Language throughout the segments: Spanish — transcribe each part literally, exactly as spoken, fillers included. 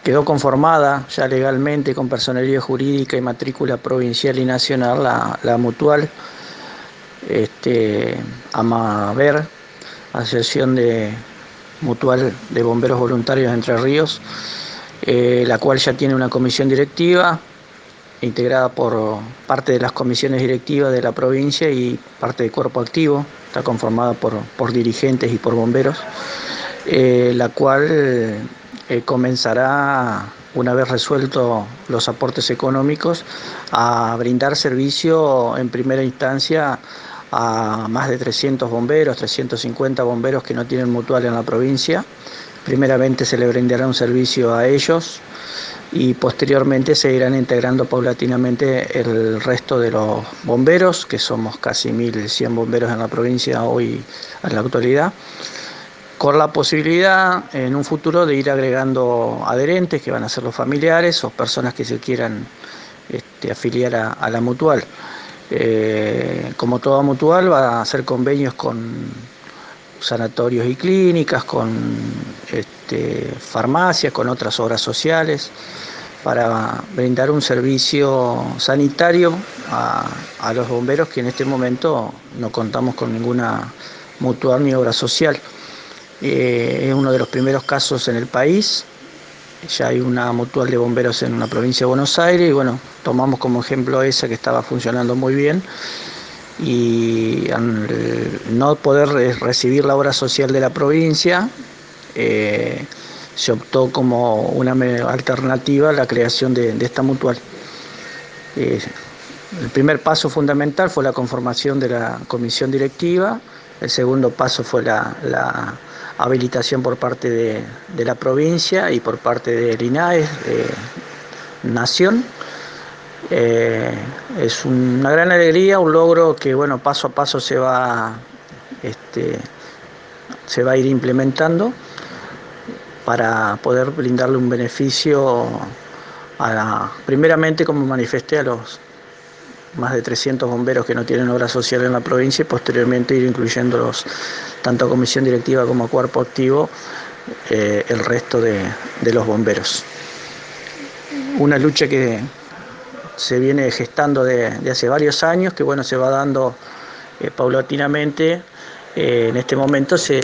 Quedó conformada ya legalmente con personería jurídica y matrícula provincial y nacional la, la mutual este, AMAVER, Asociación de Mutual de Bomberos Voluntarios de Entre Ríos, eh, la cual ya tiene una comisión directiva integrada por parte de las comisiones directivas de la provincia y parte del cuerpo activo. Está conformada por, por dirigentes y por bomberos, eh, la cual eh, comenzará, una vez resueltos los aportes económicos, a brindar servicio en primera instancia a más de trescientos bomberos, trescientos cincuenta bomberos que no tienen mutual en la provincia. Primeramente se le brindará un servicio a ellos y posteriormente se irán integrando paulatinamente el resto de los bomberos, que somos casi mil cien bomberos en la provincia hoy en la actualidad, con la posibilidad en un futuro de ir agregando adherentes que van a ser los familiares o personas que se quieran este, afiliar a, a la mutual. Eh, como toda mutual va a hacer convenios con sanatorios y clínicas, con este, farmacias, con otras obras sociales, para brindar un servicio sanitario a, a los bomberos que en este momento no contamos con ninguna mutual ni obra social. Eh, es uno de los primeros casos en el país. Ya hay una mutual de bomberos en la provincia de Buenos Aires y bueno, tomamos como ejemplo esa que estaba funcionando muy bien, y al no poder recibir la obra social de la provincia, eh, se optó como una alternativa a la creación de, de esta mutual. Eh, el primer paso fundamental fue la conformación de la comisión directiva. El segundo paso fue la, la habilitación por parte de, de la provincia y por parte del INAES, eh, Nación. Eh, es una gran alegría, un logro que bueno, paso a paso se va, este, se va a ir implementando para poder brindarle un beneficio a la, primeramente, como manifesté, a los más de trescientos bomberos que no tienen obra social en la provincia, y posteriormente ir incluyéndolos tanto a comisión directiva como a cuerpo activo, eh, el resto de, de los bomberos. Una lucha que se viene gestando de, de hace varios años, que bueno, se va dando eh, paulatinamente. Eh, en este momento se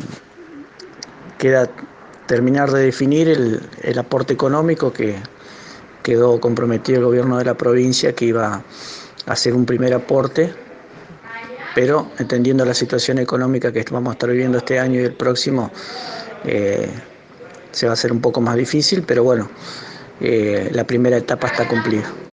queda terminar de definir el, el aporte económico que quedó comprometido el gobierno de la provincia, que iba a hacer un primer aporte, pero entendiendo la situación económica que vamos a estar viviendo este año y el próximo, eh, se va a hacer un poco más difícil, pero bueno, eh, la primera etapa está cumplida.